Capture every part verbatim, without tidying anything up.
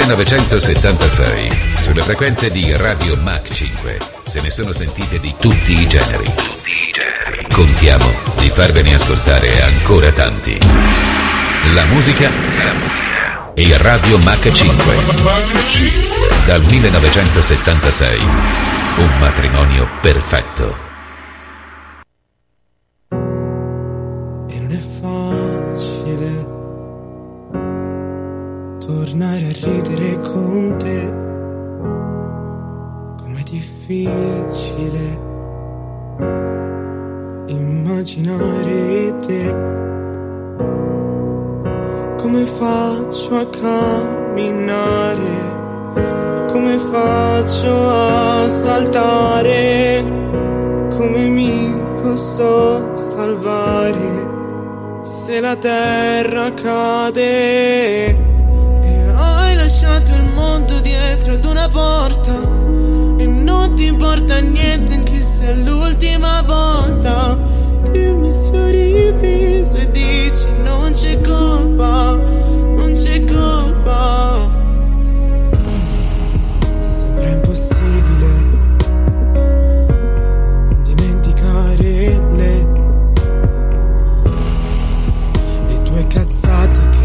millenovecentosettantasei, sulle frequenze di Radio Mach cinque, se ne sono sentite di tutti i generi. Tutti i generi. Contiamo di farvene ascoltare ancora tanti. La musica, la musica e Radio Mach cinque. Dal millenovecentosettantasei, un matrimonio perfetto. E non è facile tornare a ridere con te, com'è difficile immaginare te, come faccio a camminare, come faccio a saltare, come mi posso salvare se la terra cade. Hai lasciato il mondo dietro ad una porta e non ti importa niente anche se è l'ultima volta. Dimmi se ho riviso e dici non c'è colpa, non c'è colpa. Sembra impossibile dimenticare le, le tue cazzate che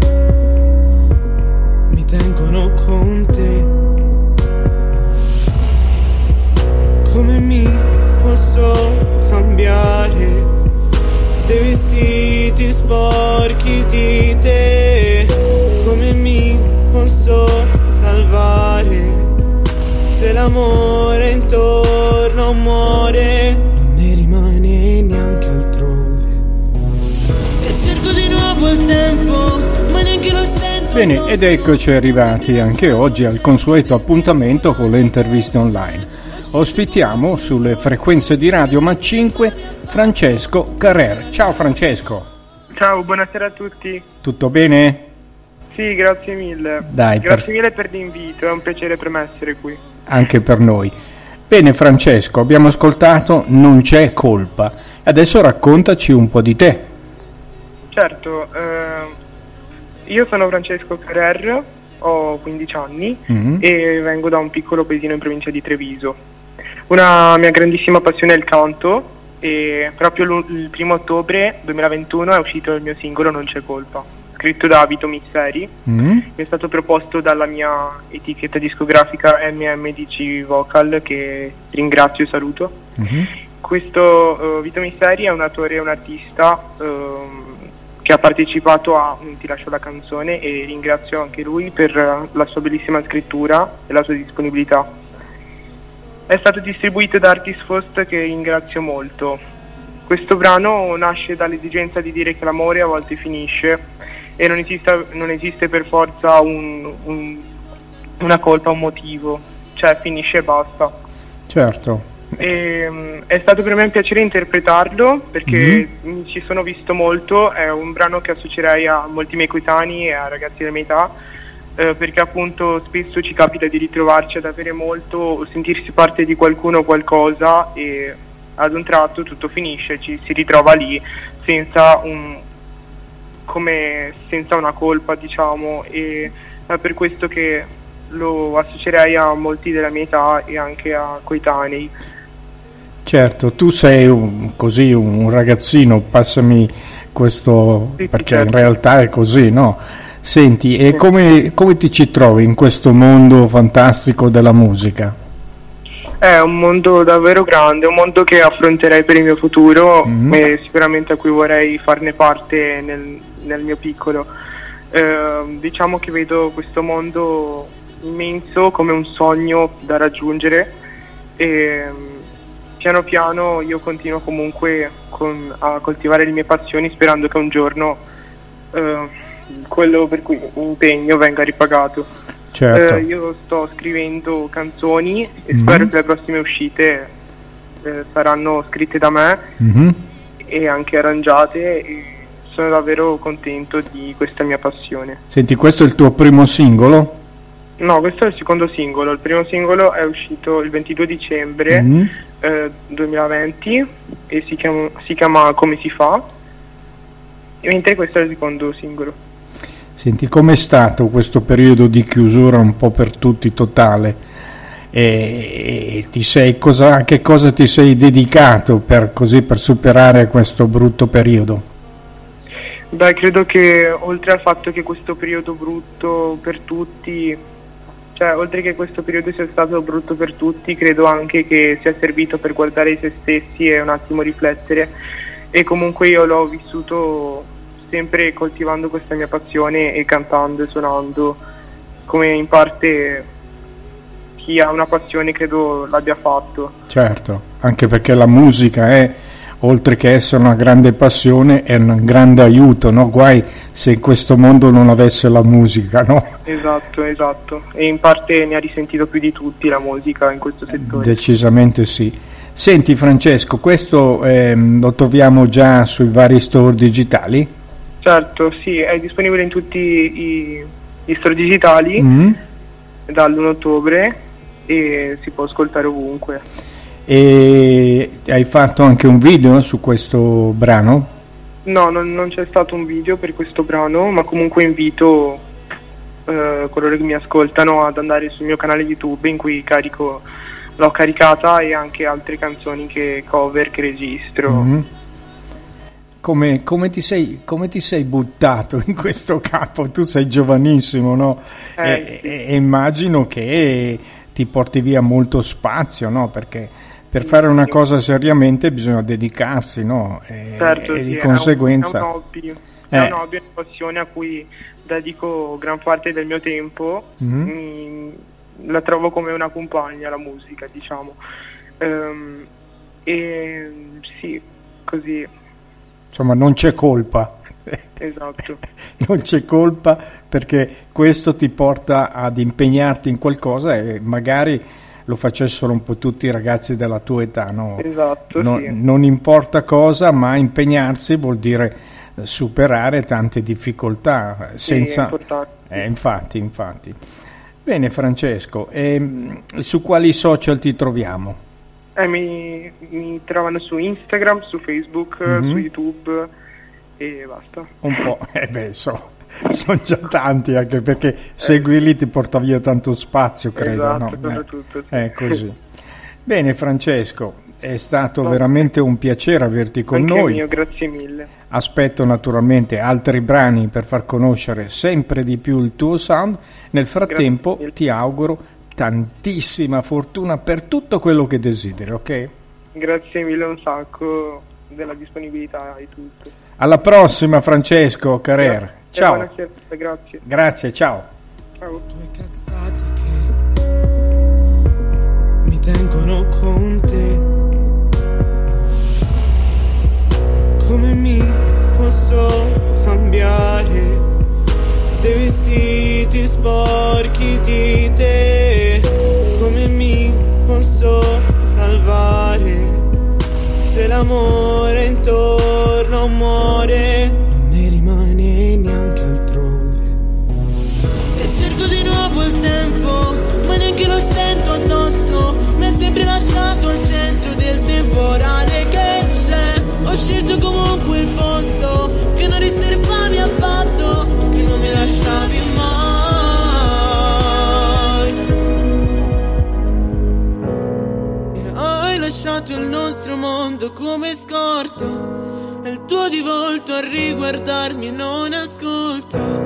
tengono con te. Come mi posso cambiare dei vestiti sporchi di te? Come mi posso salvare se l'amore intorno muore? Non ne rimane neanche altrove e cerco di nuovo il tempo, ma neanche lo sento. Bene, ed eccoci arrivati anche oggi al consueto appuntamento con le interviste online. Ospitiamo sulle frequenze di Radio Mach cinque Francesco Carrer. Ciao Francesco. Ciao, buonasera a tutti. Tutto bene? Sì, grazie mille. Dai, grazie per... mille per l'invito, è un piacere per me essere qui. Anche per noi. Bene Francesco, abbiamo ascoltato Non c'è colpa. Adesso raccontaci un po' di te. Certo, eh... io sono Francesco Carrer, ho quindici anni mm-hmm. e vengo da un piccolo paesino in provincia di Treviso. Una mia grandissima passione è il canto e proprio il primo ottobre duemilaventuno è uscito il mio singolo Non c'è colpa, scritto da Vito Misseri. Mm-hmm. Mi è stato proposto dalla mia etichetta discografica M M D C Vocal, che ringrazio e saluto. Mm-hmm. Questo uh, Vito Misseri è un attore e un artista uh, che ha partecipato a Ti lascio la canzone e ringrazio anche lui per la sua bellissima scrittura e la sua disponibilità. È stato distribuito da Artist First, che ringrazio molto. Questo brano nasce dall'esigenza di dire che l'amore a volte finisce e non esiste, non esiste per forza un, un, una colpa, un motivo, cioè finisce e basta. Certo. E, um, è stato per me un piacere interpretarlo perché mm-hmm. mi ci sono visto molto. È un brano che associerei a molti miei coetanei e a ragazzi della mia età, eh, perché appunto spesso ci capita di ritrovarci ad avere molto o sentirsi parte di qualcuno o qualcosa e ad un tratto tutto finisce, ci si ritrova lì senza un come senza una colpa, diciamo, e è per questo che lo associerei a molti della mia età e anche a coetanei. Certo, tu sei un, così un ragazzino, passami questo, sì, perché certo. In realtà è così, no? Senti, e sì. come, come ti ci trovi in questo mondo fantastico della musica? È un mondo davvero grande, un mondo che affronterei per il mio futuro mm-hmm. e sicuramente a cui vorrei farne parte nel, nel mio piccolo. Eh, diciamo che vedo questo mondo immenso come un sogno da raggiungere e piano piano io continuo comunque con, a coltivare le mie passioni, sperando che un giorno eh, quello per cui mi impegno venga ripagato. Certo. Eh, io sto scrivendo canzoni e mm-hmm. spero che le prossime uscite eh, saranno scritte da me mm-hmm. e anche arrangiate, e sono davvero contento di questa mia passione. Senti, questo è il tuo primo singolo? No, questo è il secondo singolo. Il primo singolo è uscito il ventidue dicembre mm-hmm. eh, duemilaventi e si chiama, si chiama Come si fa, mentre questo è il secondo singolo. Senti, com'è stato questo periodo di chiusura un po' per tutti totale? E, e ti sei cosa, a che cosa ti sei dedicato per, così, per superare questo brutto periodo? Beh, credo che oltre al fatto che questo periodo brutto per tutti, cioè oltre che questo periodo sia stato brutto per tutti, credo anche che sia servito per guardare se stessi e un attimo riflettere, e comunque io l'ho vissuto sempre coltivando questa mia passione e cantando e suonando, come in parte chi ha una passione credo l'abbia fatto. Certo, anche perché la musica è, oltre che essere una grande passione, è un grande aiuto, no? Guai se in questo mondo non avesse la musica, no? Esatto, esatto, e in parte ne ha risentito più di tutti la musica in questo settore. Decisamente sì. Senti Francesco, questo eh, lo troviamo già sui vari store digitali? Certo, sì, è disponibile in tutti i, gli store digitali mm-hmm. dall'primo ottobre e si può ascoltare ovunque. E hai fatto anche un video su questo brano? No, non, non c'è stato un video per questo brano, ma comunque invito eh, coloro che mi ascoltano ad andare sul mio canale YouTube in cui carico, l'ho caricata, e anche altre canzoni che cover che registro. Mm-hmm. Come, come, ti sei, come ti sei buttato in questo campo? Tu sei giovanissimo, no? Eh, e, sì. e, e immagino che ti porti via molto spazio, no? Perché per sì, fare una sì. cosa seriamente bisogna dedicarsi, no? E, certo, e sì, di conseguenza... È un, è un hobby, è eh. un hobby, una passione a cui dedico gran parte del mio tempo. Mm-hmm. Mi, la trovo come una compagna, la musica, diciamo. Um, e sì, così... Insomma, non c'è colpa. Esatto. Non c'è colpa, perché questo ti porta ad impegnarti in qualcosa, e magari lo facessero un po' tutti i ragazzi della tua età, no? Esatto, non, sì. non importa cosa, ma impegnarsi vuol dire superare tante difficoltà. Senza... Sì, è importante. Eh, infatti, infatti. Bene Francesco, e su quali social ti troviamo? Eh, mi, mi trovano su Instagram, su Facebook, mm-hmm. su YouTube e basta. Un po', eh beh, so, sono già tanti, anche perché eh. seguirli ti porta via tanto spazio, credo. Esatto, no? soprattutto. Eh, sì. È così. Bene Francesco, è stato no. veramente un piacere averti con anche noi. Mio, grazie mille. Aspetto naturalmente altri brani per far conoscere sempre di più il tuo sound. Nel frattempo ti auguro tantissima fortuna per tutto quello che desideri, ok? Grazie mille un sacco della disponibilità e tutto. Alla prossima Francesco Carrer. Ciao. Buonasera, grazie. Grazie, ciao. Ciao. Due cazzate che mi tengono con te. Come mi posso cambiare dei vestiti sporchi di te? Come mi posso salvare se l'amore intorno muore? Non ne rimane neanche altrove. E cerco di nuovo il tempo, ma neanche lo sento addosso. Mi è sempre lasciato al centro del temporale che c'è. Ho scelto comunque il posto che non riservavi affatto, che non mi lasciavi mai. E hai lasciato il nostro mondo come scorta, e il tuo di volto a riguardarmi non ascolta.